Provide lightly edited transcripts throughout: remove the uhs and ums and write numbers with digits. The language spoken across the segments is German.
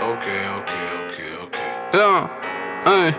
Ja, ey.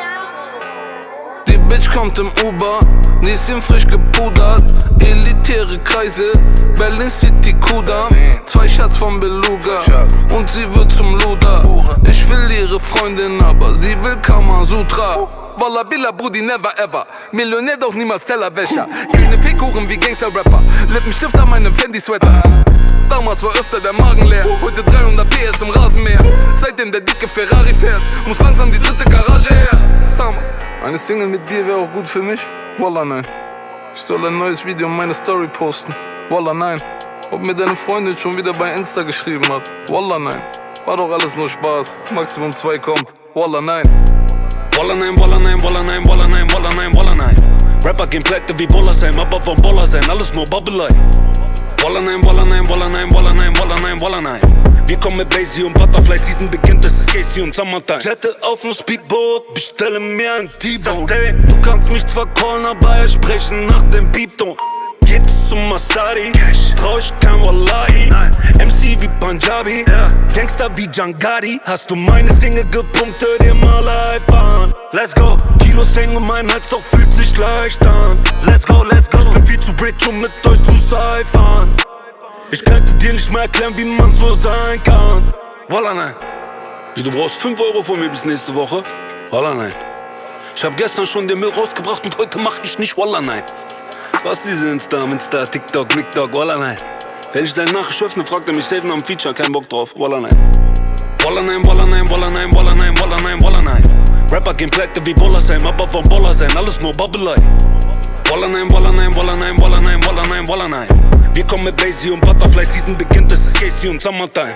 Die Bitch kommt im Uber, die ist frisch gepudert. Elitäre Kreise, Berlin City Kudam. 2 Shots von Beluga und sie wird zum Luder. Ich will ihre Freundin, aber sie will Kamasutra. Walla Billa Brudi never ever, Millionär doch niemals Tellerwäscher. Grüne Fickhuren wie Gangster-Rapper, Lippenstift an meinem Fendi-Sweater. Damals war öfter der Magen leer, heute 300 PS im Rasenmäher. Seitdem der dicke Ferrari fährt, muss langsam die 3. Garage her. Summer, eine Single mit dir wäre auch gut für mich? Wallah nein. Ich soll ein neues Video in meine Story posten. Wallah nein. Ob mir deine Freundin schon wieder bei Insta geschrieben hat? Wallah nein. War doch alles nur Spaß, Maximum 2 kommt. Wallah nein. Wallah nein, Wallah nein, Wallah nein, Wallah nein, Wallah nein, Wallah nein. Rapper gehen pleite wie Bollersheim, aber vom Boller sein, alles nur Babbelei. Wallah nein, Wallah nein, Wallah nein, Wallah nein, Wallah nein, Wallah nein. Wir kommen mit Basie und Butterfly Season beginnt, es ist Casey und Summertime. Jette auf dem Speedboot, bestelle mir ein T-Bone. Sagt ey, du kannst mich zwar callen, aber ich spreche nach dem Beatton. Geht es zum Masari, trau ich kein Wallahi. MC wie Punjabi, Gangster wie Jangari. Hast du meine Single gepumpt, hör dir mal live an. Let's go, Kilos hängen um meinen Hals, doch fühlt sich leicht an. Let's go, let's go, ich bin viel zu rich, um mit euch zu cyphern. Ich könnte dir nicht mehr erklären, wie man so sein kann. Wallah nein. Wie, du brauchst 5 Euro von mir bis nächste Woche? Wallah nein. Ich hab gestern schon den Müll rausgebracht und heute mach ich nicht Wallah nein. Was diese Insta, TikTok, MikTok, Wallah nein. Wenn ich deine Nachricht öffne, fragt er mich safe nach dem Feature, kein Bock drauf, Wallah nein. Wallah nein, Wallah nein, Wallah nein, Wallah nein, Wallah nein, Wallah nein. Rapper gehen pleite wie Bollersheim, aber vom Boller sein, alles nur Babbelei. Wallah nein, Wallah nein, Wallah nein, Wallah nein, Wallah nein, Wallah nein. Wir kommen mit Basie und Butterfly Season beginnt, es ist Casey und Summertime.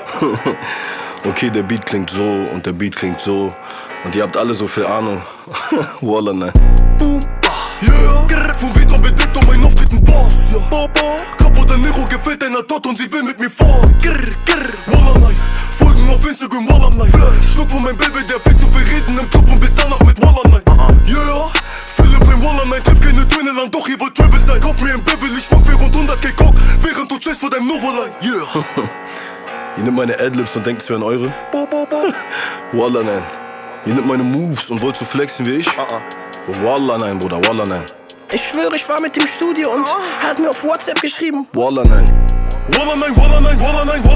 Okay, der Beat klingt so und der Beat klingt so und ihr habt alle so viel Ahnung. Wallah nein. Boom, yeah. Von Vito bedeckt um mein Auftritt ein Boss, ja. Capo de Nero gefällt deiner Tot und sie will mit mir fahren. Wallah nein. Folgen auf Instagram, Wallah nein. Schluck von meinem Baby, der viel zu viel reden im Club und bis danach mit Wallah nein. Yeah. Philipp im Wallah nein, treff keine Töne lang, doch ihr wollt Travel sein. Kauf mir ein Beverly, ich mach für rund 100k Coke, während du chillst vor deinem Novoline. Yeah. Ihr nimmt meine Adlibs und denkt, es wären eure? Wallah nein. Ihr nimmt meine Moves und wollt so flexen wie ich? Wallah nein, Bruder, Wallah nein. Ich schwöre, ich war mit dem Studio und er hat mir auf WhatsApp geschrieben. Wallah nein. Wallah nein, Wallah nein, Wallah nein, Wallah